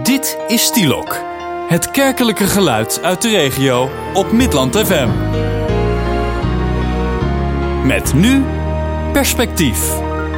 Dit is Stielok, het kerkelijke geluid uit de regio op Midland FM. Met nu Perspectief.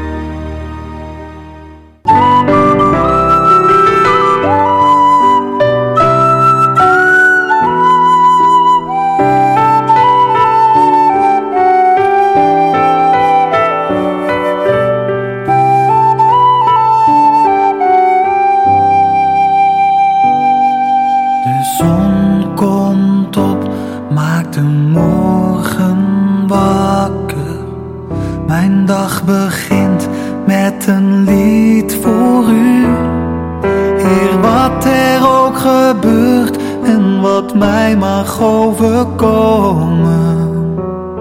Mij mag overkomen.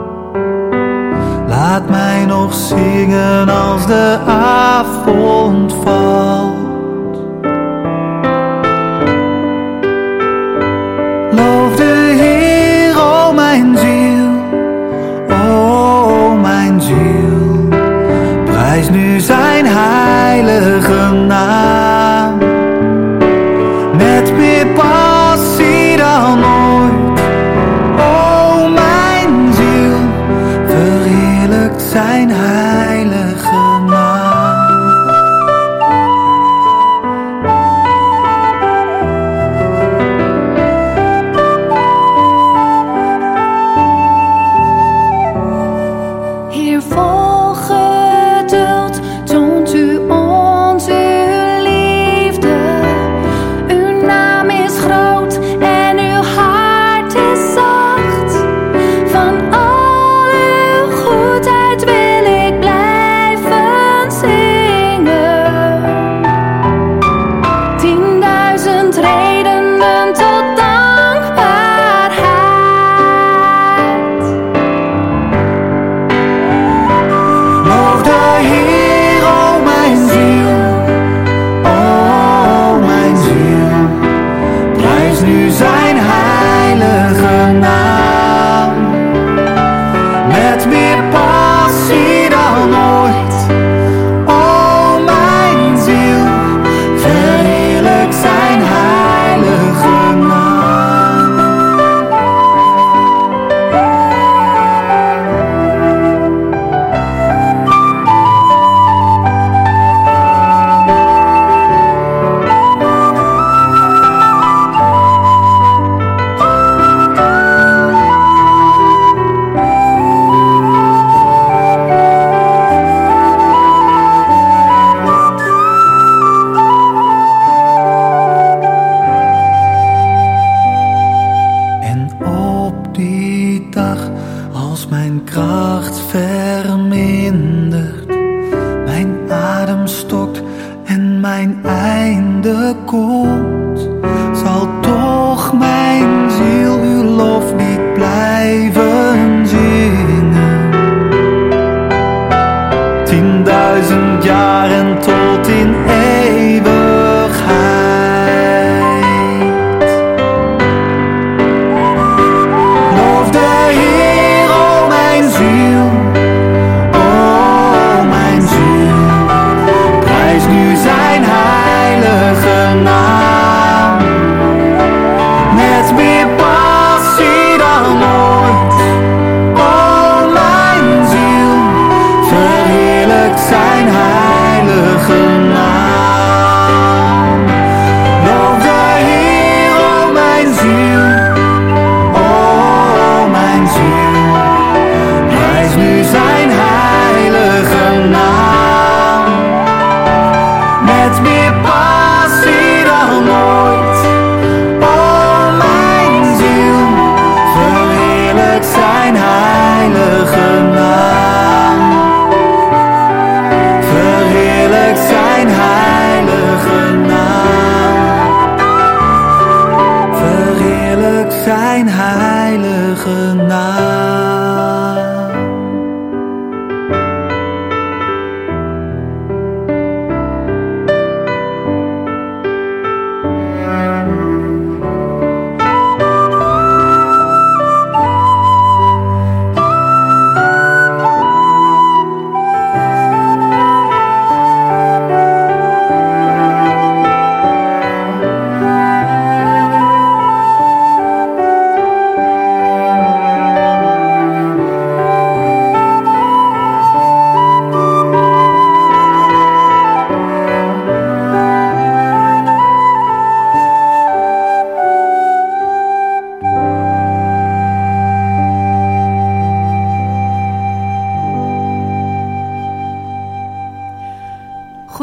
Laat mij nog zingen als de avond valt. Loof de Heer, o mijn ziel, o mijn ziel. Prijs nu zijn heilige naam. Met meer passie dan ooit, o mijn ziel, verheerlijkt zijn heilige naam. Heer, vol geduld toont u ons uw liefde. Uw naam is groot en uw hart is zacht. Van al uw goedheid wil ik blijven zingen. 10.000 redenen tot dankbaarheid. Loof de Heer, o mijn ziel, o mijn ziel. Prijs nu zijn heilige naam. Met meer passie dan ooit, o mijn ziel, verheerlijk zijn heilige naam. En op die dag, als mijn kracht vermindert, mijn adem stokt en mijn einde komt, zal toch mijn ziel uw loflied blijven zingen. 10.000 jaren tot in eeuwigheid. Loof de Heer, o mijn ziel, o mijn ziel. Prijs nu zijn heilige naam.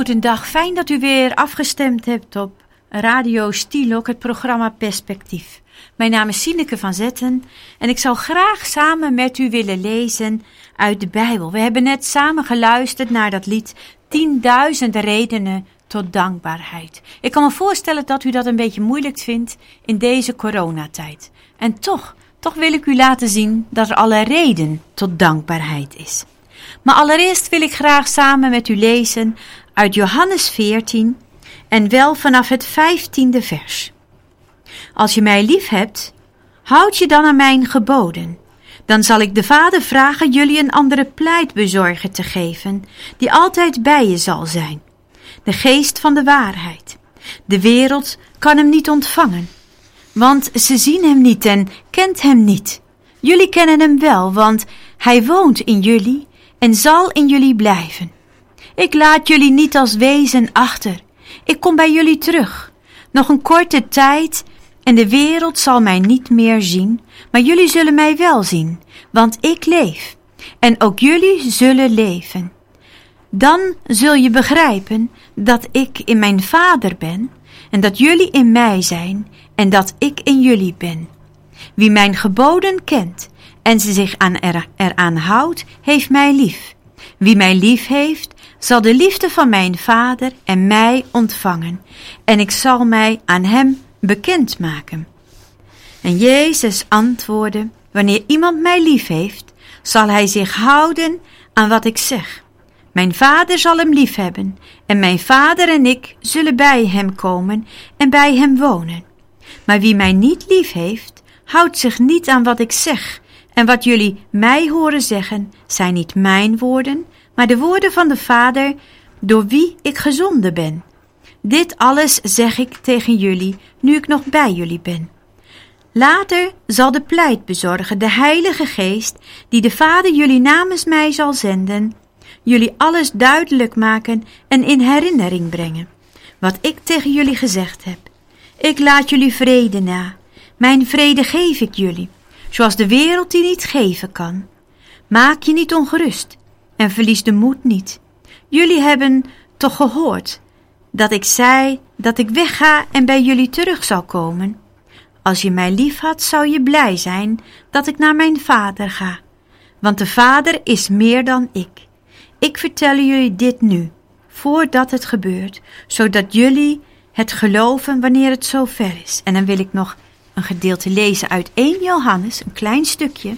goedendag. Fijn dat u weer afgestemd hebt op Radio Stielok, het programma Perspectief. Mijn naam is Sineke van Zetten en ik zou graag samen met u willen lezen uit de Bijbel. We hebben net samen geluisterd naar dat lied 10.000 redenen tot dankbaarheid. Ik kan me voorstellen dat u dat een beetje moeilijk vindt in deze coronatijd. En toch wil ik u laten zien dat er alle reden tot dankbaarheid is. Maar allereerst wil ik graag samen met u lezen uit Johannes 14 en wel vanaf het 15e vers. Als je mij lief hebt, houd je dan aan mijn geboden. Dan zal ik de Vader vragen jullie een andere pleitbezorger te geven, die altijd bij je zal zijn. De geest van de waarheid. De wereld kan hem niet ontvangen, want ze zien hem niet en kent hem niet. Jullie kennen hem wel, want hij woont in jullie en zal in jullie blijven. Ik laat jullie niet als wezen achter. Ik kom bij jullie terug. Nog een korte tijd en de wereld zal mij niet meer zien, maar jullie zullen mij wel zien, want ik leef. En ook jullie zullen leven. Dan zul je begrijpen dat ik in mijn Vader ben en dat jullie in mij zijn en dat ik in jullie ben. Wie mijn geboden kent en ze zich eraan houdt, heeft mij lief. Wie mij lief heeft, zal de liefde van mijn Vader en mij ontvangen. En ik zal mij aan hem bekendmaken. En Jezus antwoordde, wanneer iemand mij lief heeft, zal hij zich houden aan wat ik zeg. Mijn Vader zal hem lief hebben, en mijn Vader en ik zullen bij hem komen en bij hem wonen. Maar wie mij niet lief heeft, houdt zich niet aan wat ik zeg. En wat jullie mij horen zeggen, zijn niet mijn woorden, maar de woorden van de Vader, door wie ik gezonden ben. Dit alles zeg ik tegen jullie, nu ik nog bij jullie ben. Later zal de pleitbezorger, de Heilige Geest, die de Vader jullie namens mij zal zenden, jullie alles duidelijk maken en in herinnering brengen, wat ik tegen jullie gezegd heb. Ik laat jullie vrede na. Mijn vrede geef ik jullie, zoals de wereld die niet geven kan. Maak je niet ongerust en verlies de moed niet. Jullie hebben toch gehoord dat ik zei dat ik wegga en bij jullie terug zal komen. Als je mij lief had, zou je blij zijn dat ik naar mijn Vader ga. Want de Vader is meer dan ik. Ik vertel jullie dit nu, voordat het gebeurt, zodat jullie het geloven wanneer het zover is. En dan wil ik nog een gedeelte lezen uit 1 Johannes, een klein stukje.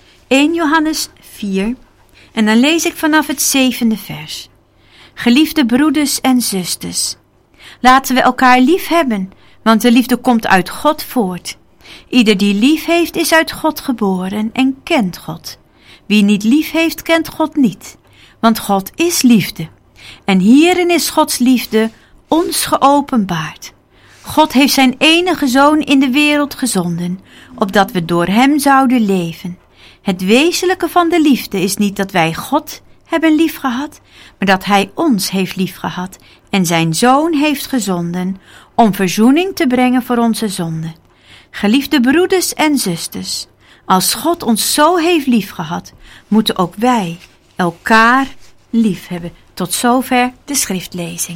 1 Johannes 4, en dan lees ik vanaf het 7e vers. Geliefde broeders en zusters, laten we elkaar lief hebben, want de liefde komt uit God voort. Ieder die lief heeft, is uit God geboren en kent God. Wie niet lief heeft, kent God niet, want God is liefde. En hierin is Gods liefde ons geopenbaard. God heeft zijn enige Zoon in de wereld gezonden, opdat we door hem zouden leven. Het wezenlijke van de liefde is niet dat wij God hebben liefgehad, maar dat hij ons heeft liefgehad en zijn Zoon heeft gezonden om verzoening te brengen voor onze zonden. Geliefde broeders en zusters, als God ons zo heeft liefgehad, moeten ook wij elkaar lief hebben. Tot zover de schriftlezing.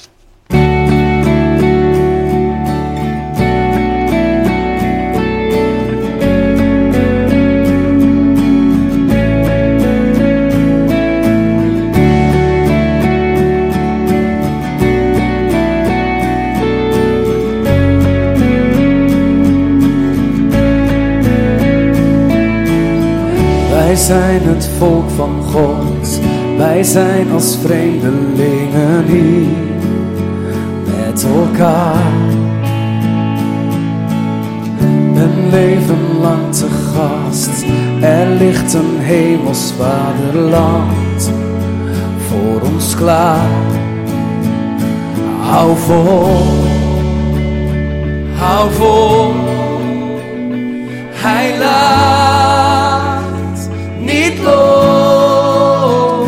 Wij zijn het volk van God, wij zijn als vreemdelingen hier met elkaar. Een leven lang te gast, er ligt een hemels vaderland voor ons klaar. Hou vol, hij laat niet los.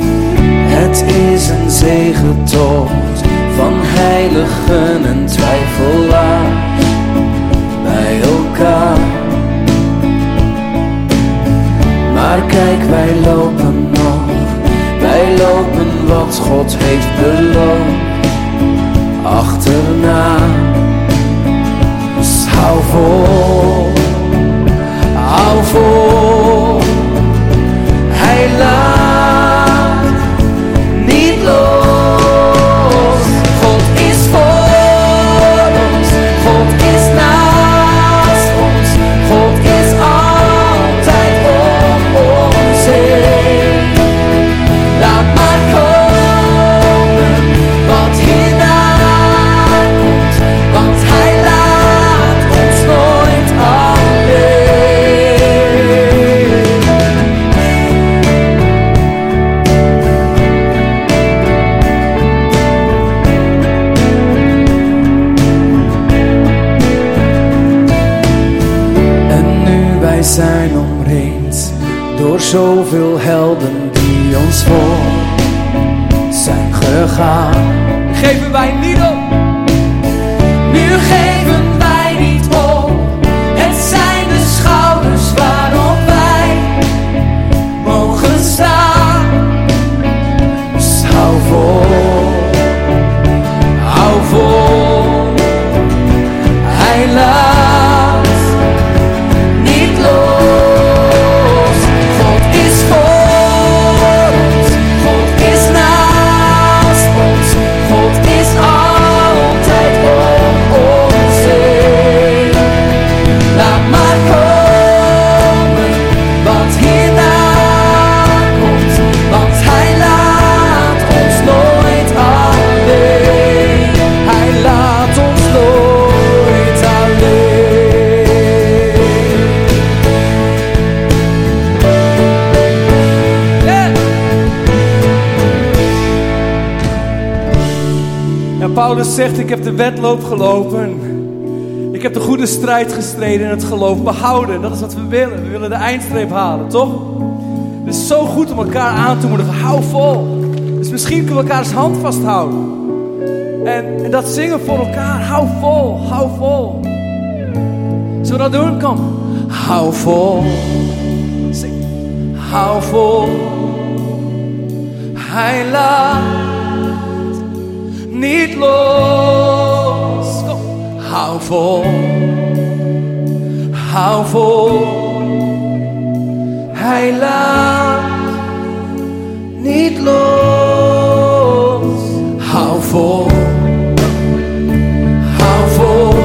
Het is een zegentocht van heiligen en twijfelaars. zoveel helden die ons voor zijn gegaan. Geven wij niet op. Nu geven wij niet op. Het zijn de schouders waarop wij mogen staan. Dus hou vol, hou vol. Hij laat niet los. God is voor ons, God is naast ons, God is altijd om ons heen. Laat maar komen wat hierna komt, want Hij laat ons nooit alleen. Hij laat ons nooit alleen. Ja, Paulus zegt, ik heb de wedloop gelopen. Ik heb de goede strijd gestreden en het geloof behouden. Dat is wat we willen. We willen de eindstreep halen, toch? Het is zo goed om elkaar aan te moedigen. Hou vol. Dus misschien kunnen we elkaars hand vasthouden. En dat zingen voor elkaar. Hou vol, hou vol. Zullen we dat doen? Kom. Hou vol. Zing. Hou vol. Hij laat niet los. Kom. Hou vol. Hou vol. Hij laat niet los. Hou vol. Hou vol.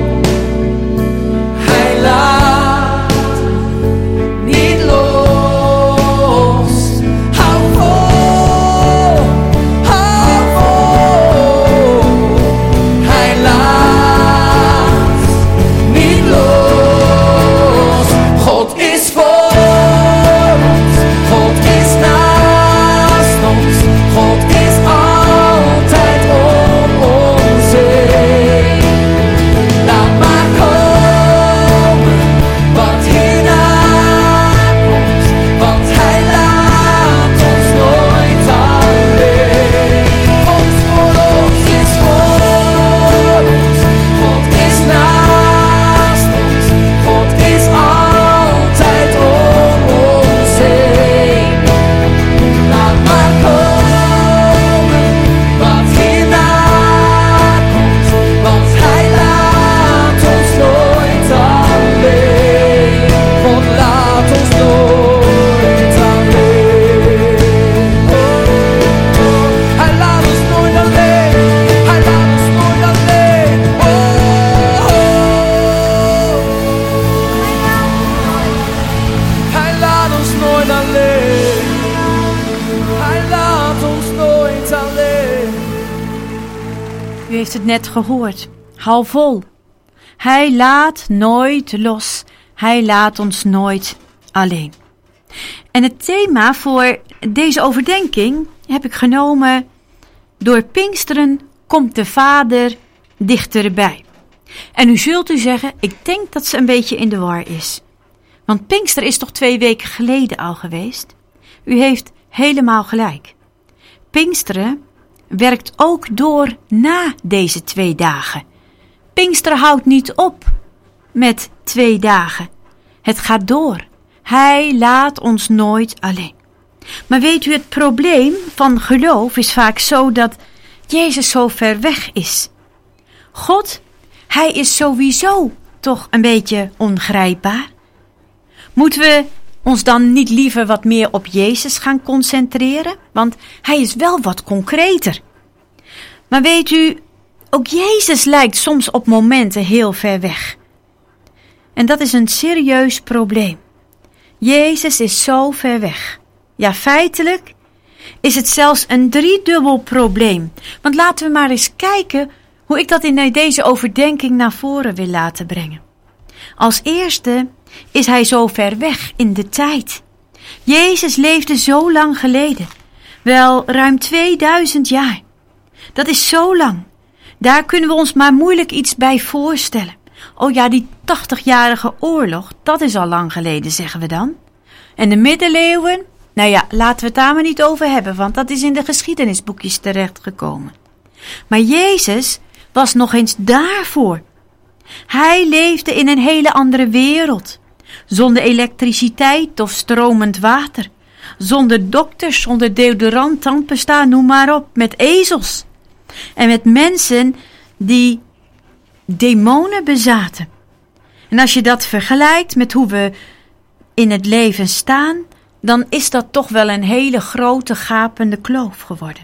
Hij laat niet los. Hou vol. Hou vol. Hij laat niet los. God is voor ons. God is naast ons. God is altijd om ons heen. Laat maar komen wat hierna komt, want Hij laat ons nooit alleen. God is voor ons, is voor ons. God is naast ons. God is altijd om ons heen. Laat maar komen wat hierna komt, want Hij laat ons nooit alleen. God laat ons nooit alleen. Hij laat ons nooit alleen. Hij laat ons nooit alleen. Hij laat ons nooit alleen. Hij laat ons nooit alleen. U heeft het net gehoord. Hou vol. Hij laat nooit los. Hij laat ons nooit alleen. En het thema voor deze overdenking heb ik genomen: door Pinksteren komt de Vader dichterbij. En u zult u zeggen, ik denk dat ze een beetje in de war is. Want Pinkster is toch 2 weken geleden al geweest? U heeft helemaal gelijk. Pinksteren werkt ook door na deze 2 dagen. Pinksteren houdt niet op met 2 dagen. Het gaat door. Hij laat ons nooit alleen. Maar weet u, het probleem van geloof is vaak zo dat Jezus zo ver weg is. God, Hij is sowieso toch een beetje ongrijpbaar. Moeten we ons dan niet liever wat meer op Jezus gaan concentreren? Want Hij is wel wat concreter. Maar weet u, ook Jezus lijkt soms op momenten heel ver weg. En dat is een serieus probleem. Jezus is zo ver weg. Ja, feitelijk is het zelfs een 3-dubbel probleem. Want laten we maar eens kijken hoe ik dat in deze overdenking naar voren wil laten brengen. Als eerste is Hij zo ver weg in de tijd. Jezus leefde zo lang geleden. Wel ruim 2000 jaar. Dat is zo lang. Daar kunnen we ons maar moeilijk iets bij voorstellen. Oh ja, die 80-jarige oorlog, dat is al lang geleden, zeggen we dan. En de middeleeuwen, nou ja, laten we het daar maar niet over hebben, want dat is in de geschiedenisboekjes terechtgekomen. Maar Jezus was nog eens daarvoor. Hij leefde in een hele andere wereld. Zonder elektriciteit of stromend water. Zonder dokters, zonder deodorant, tandpasta, noem maar op. Met ezels. En met mensen die demonen bezaten. En als je dat vergelijkt met hoe we in het leven staan, dan is dat toch wel een hele grote gapende kloof geworden.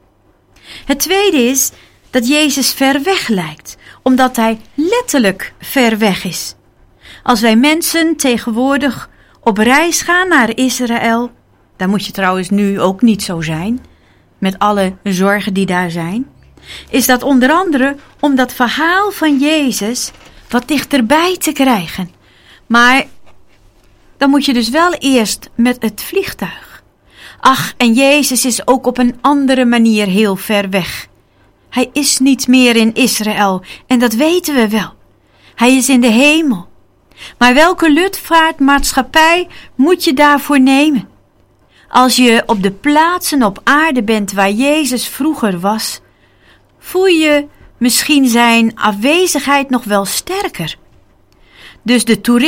Het tweede is dat Jezus ver weg lijkt, omdat hij letterlijk ver weg is. Als wij mensen tegenwoordig op reis gaan naar Israël, daar moet je trouwens nu ook niet zo zijn, met alle zorgen die daar zijn, is dat onder andere om dat verhaal van Jezus wat dichterbij te krijgen. Maar dan moet je dus wel eerst met het vliegtuig. Ach, en Jezus is ook op een andere manier heel ver weg. Hij is niet meer in Israël en dat weten we wel. Hij is in de hemel. Maar welke luchtvaartmaatschappij moet je daarvoor nemen? Als je op de plaatsen op aarde bent waar Jezus vroeger was, voel je misschien zijn afwezigheid nog wel sterker. Dus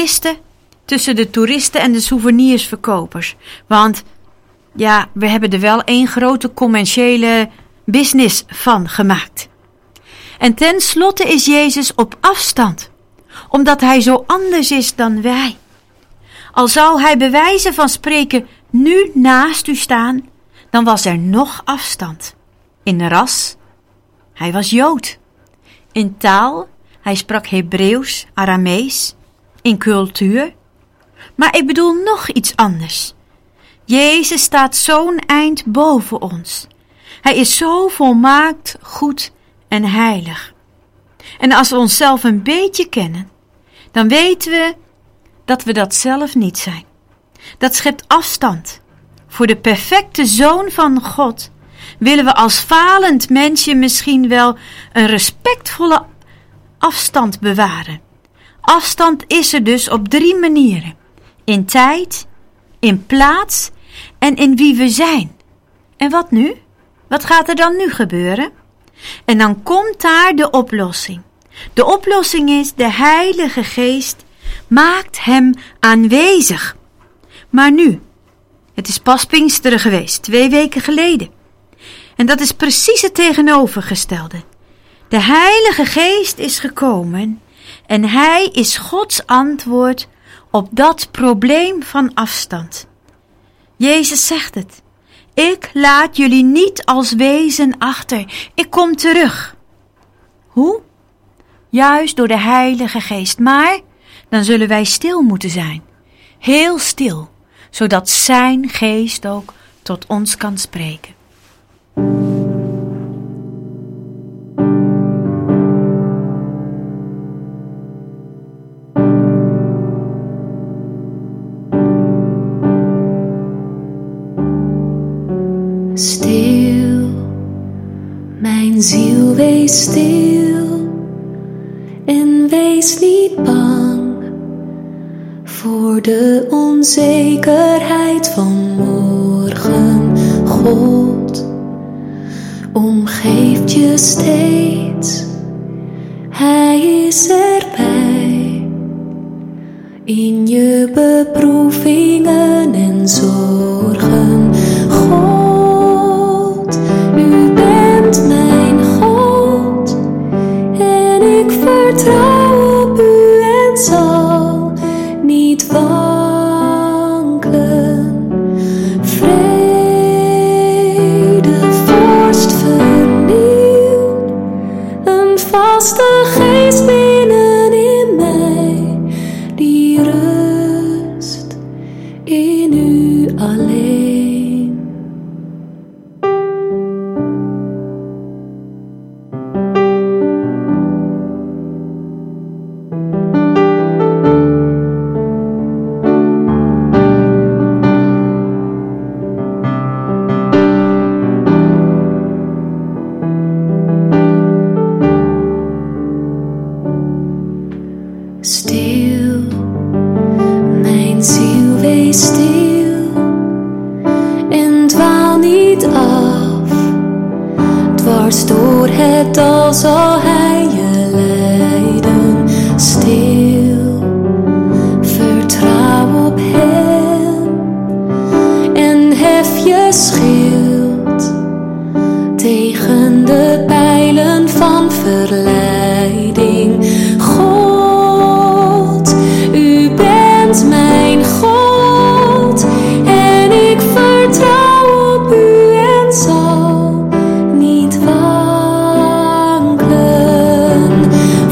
tussen de toeristen en de souvenirsverkopers. Want ja, we hebben er wel één grote commerciële business van gemaakt. En tenslotte is Jezus op afstand, omdat hij zo anders is dan wij. Al zou hij bij wijze van spreken nu naast u staan, dan was er nog afstand. In ras, hij was Jood. In taal, hij sprak Hebreeuws, Aramees. In cultuur. Maar ik bedoel nog iets anders. Jezus staat zo'n eind boven ons. Hij is zo volmaakt, goed en heilig. En als we onszelf een beetje kennen, dan weten we dat we dat zelf niet zijn. Dat schept afstand. Voor de perfecte Zoon van God willen we als falend mensje misschien wel een respectvolle afstand bewaren. Afstand is er dus op 3 manieren. In tijd, in plaats en in wie we zijn. En wat nu? Wat gaat er dan nu gebeuren? En dan komt daar de oplossing. De oplossing is de Heilige Geest maakt hem aanwezig. Maar nu, het is pas Pinksteren geweest, 2 weken geleden. En dat is precies het tegenovergestelde. De Heilige Geest is gekomen en hij is Gods antwoord op dat probleem van afstand. Jezus zegt het. Ik laat jullie niet als wezen achter. Ik kom terug. Hoe? Juist door de Heilige Geest. Maar dan zullen wij stil moeten zijn. Heel stil. Zodat zijn geest ook tot ons kan spreken. Stil, mijn ziel, wees stil en wees niet bang voor de onzekerheid van morgen. God omgeeft je steeds, hij is erbij in je beproevingen en zorgen. God, u bent mijn God en ik vertrouw op u en zal niet wankelen. Vrede, vorst vernieuwd, een vaste geest binnenin mij, die rust in u alleen. Stil, mijn ziel, wees stil je schild tegen de pijlen van verleiding. God, u bent mijn God en ik vertrouw op u en zal niet wankelen.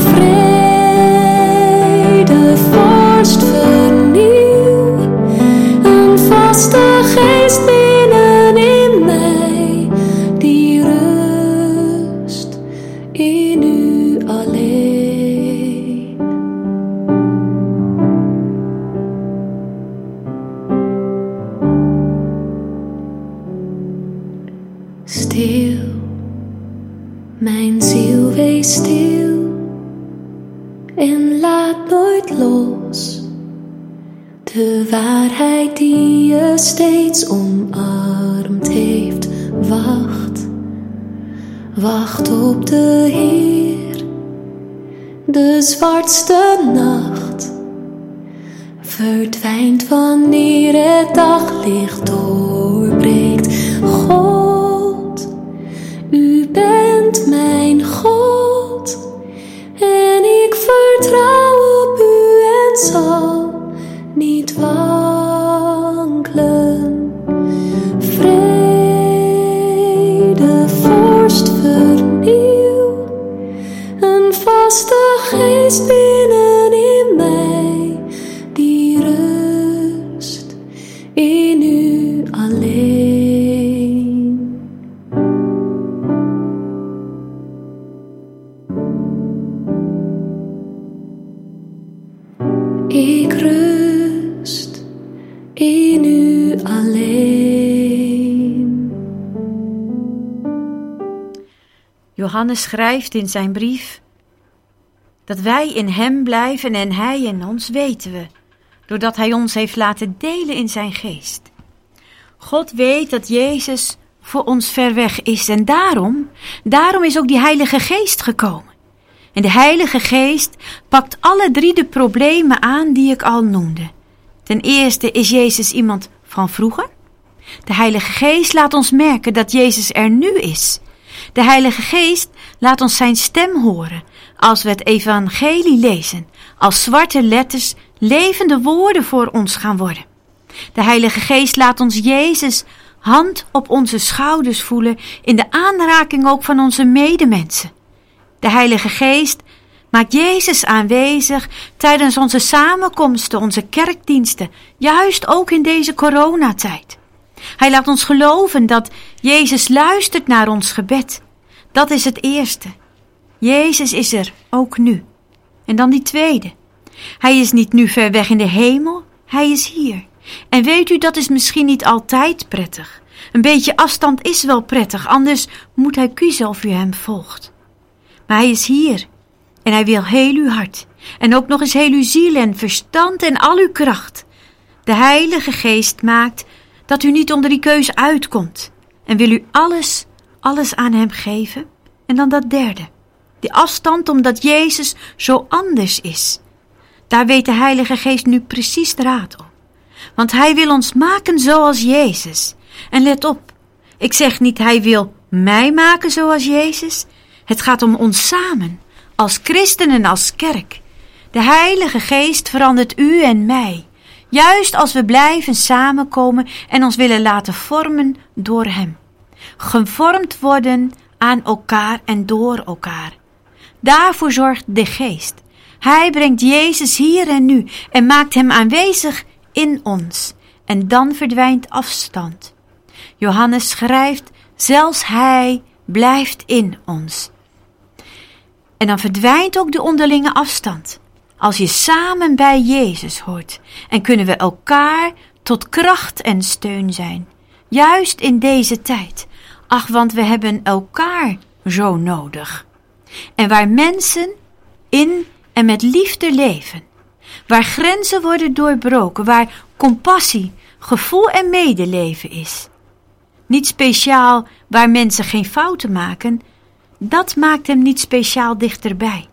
Vrede, vorst, vernieuw een vaste geest binnenin mij, die rust in u alleen. Stil, mijn ziel, wees stil en laat nooit los. De waarheid die je steeds omarmd heeft, wacht op de Heer. De zwartste nacht verdwijnt wanneer het daglicht doorbreekt. God, u bent mijn God en ik vertrouw op u en zal niet wankelen. Vrede, vorst, vernieuw een vaste geest binnenin mij, die rust in u alleen. Ik rust in u alleen. Johannes schrijft in zijn brief: dat wij in hem blijven en hij in ons, weten we, doordat hij ons heeft laten delen in zijn geest. God weet dat Jezus voor ons ver weg is en daarom is ook die Heilige Geest gekomen. En de Heilige Geest pakt alle 3 de problemen aan die ik al noemde. Ten eerste is Jezus iemand van vroeger. De Heilige Geest laat ons merken dat Jezus er nu is. De Heilige Geest laat ons zijn stem horen als we het evangelie lezen, als zwarte letters levende woorden voor ons gaan worden. De Heilige Geest laat ons Jezus hand op onze schouders voelen in de aanraking ook van onze medemensen. De Heilige Geest maakt Jezus aanwezig tijdens onze samenkomsten, onze kerkdiensten, juist ook in deze coronatijd. Hij laat ons geloven dat Jezus luistert naar ons gebed. Dat is het eerste. Jezus is er, ook nu. En dan die tweede. Hij is niet nu ver weg in de hemel, hij is hier. En weet u, dat is misschien niet altijd prettig. Een beetje afstand is wel prettig, anders moet hij kiezen of u hem volgt. Maar hij is hier en hij wil heel uw hart en ook nog eens heel uw ziel en verstand en al uw kracht. De Heilige Geest maakt dat u niet onder die keuze uitkomt en wil u alles aan hem geven. En dan dat derde, die afstand omdat Jezus zo anders is. Daar weet de Heilige Geest nu precies de raad op. Want hij wil ons maken zoals Jezus. En let op, ik zeg niet hij wil mij maken zoals Jezus. Het gaat om ons samen, als christenen, als kerk. De Heilige Geest verandert u en mij. Juist als we blijven samenkomen en ons willen laten vormen door hem. Gevormd worden aan elkaar en door elkaar. Daarvoor zorgt de Geest. Hij brengt Jezus hier en nu en maakt hem aanwezig in ons. En dan verdwijnt afstand. Johannes schrijft, zelfs hij blijft in ons. En dan verdwijnt ook de onderlinge afstand. Als je samen bij Jezus hoort. En kunnen we elkaar tot kracht en steun zijn. Juist in deze tijd. Ach, want we hebben elkaar zo nodig. En waar mensen in en met liefde leven. Waar grenzen worden doorbroken. Waar compassie, gevoel en medeleven is. Niet speciaal waar mensen geen fouten maken. Dat maakt hem niet speciaal dichterbij.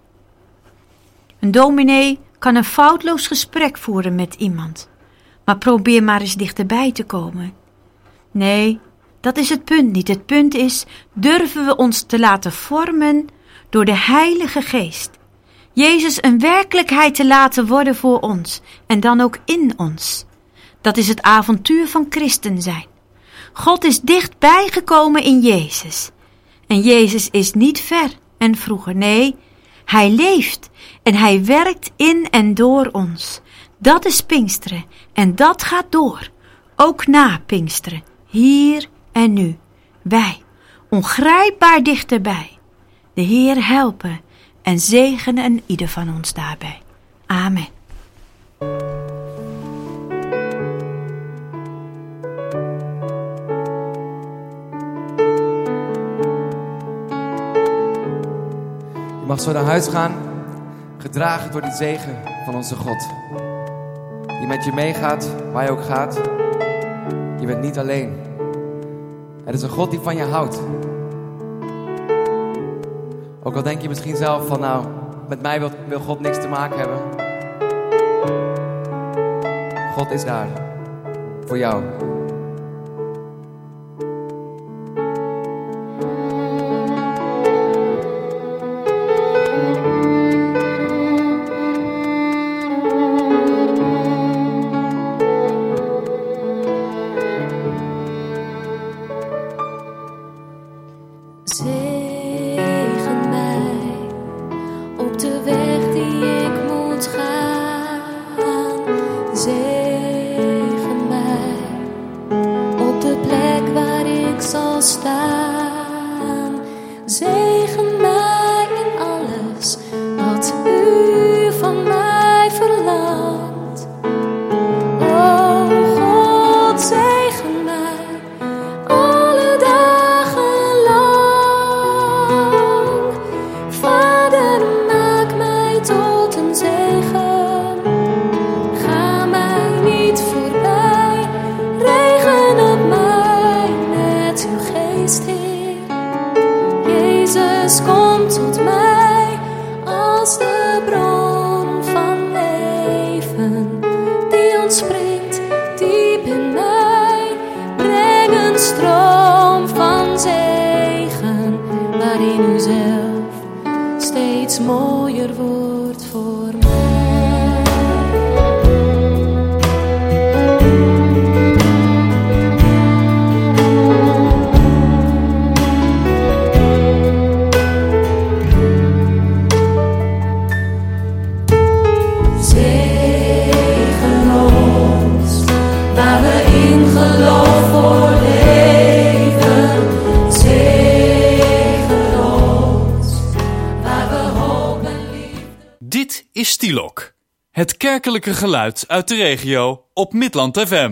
Een dominee kan een foutloos gesprek voeren met iemand. Maar probeer maar eens dichterbij te komen. Nee, dat is het punt niet. Het punt is, durven we ons te laten vormen door de Heilige Geest. Jezus een werkelijkheid te laten worden voor ons en dan ook in ons. Dat is het avontuur van christen zijn. God is dichtbij gekomen in Jezus. En Jezus is niet ver en vroeger. Nee, Hij leeft en Hij werkt in en door ons. Dat is Pinksteren en dat gaat door. Ook na Pinksteren, hier en nu. Wij, ongrijpbaar dichterbij. De Heer helpen en zegenen ieder van ons daarbij. Amen. Je mag zo naar huis gaan, gedragen door die zegen van onze God. Die met je meegaat, waar je ook gaat. Je bent niet alleen. Er is een God die van je houdt. Ook al denk je misschien zelf van, nou, met mij wil God niks te maken hebben. God is daar voor jou. Zegen mij op de weg die ik moet gaan. Zegen mij op de plek waar ik zal staan. Zegen mij in alles wat u van mij verlangt. O God, zegen mij alle dagen lang. Vader, maak mij tot een zegen. Ga mij niet voorbij. Regen op mij met uw geest, Heer. Jezus, kom tot mij als de bron van leven die ontspringt diep in mij. Breng een stroom van zegen waarin u zelf steeds mooier wordt voor mij. Zegen ons, waar we in geloof voor leven. Zegen ons, waar we hoop en liefde. Dit is Stielok, het kerkelijke geluid uit de regio op Midland FM.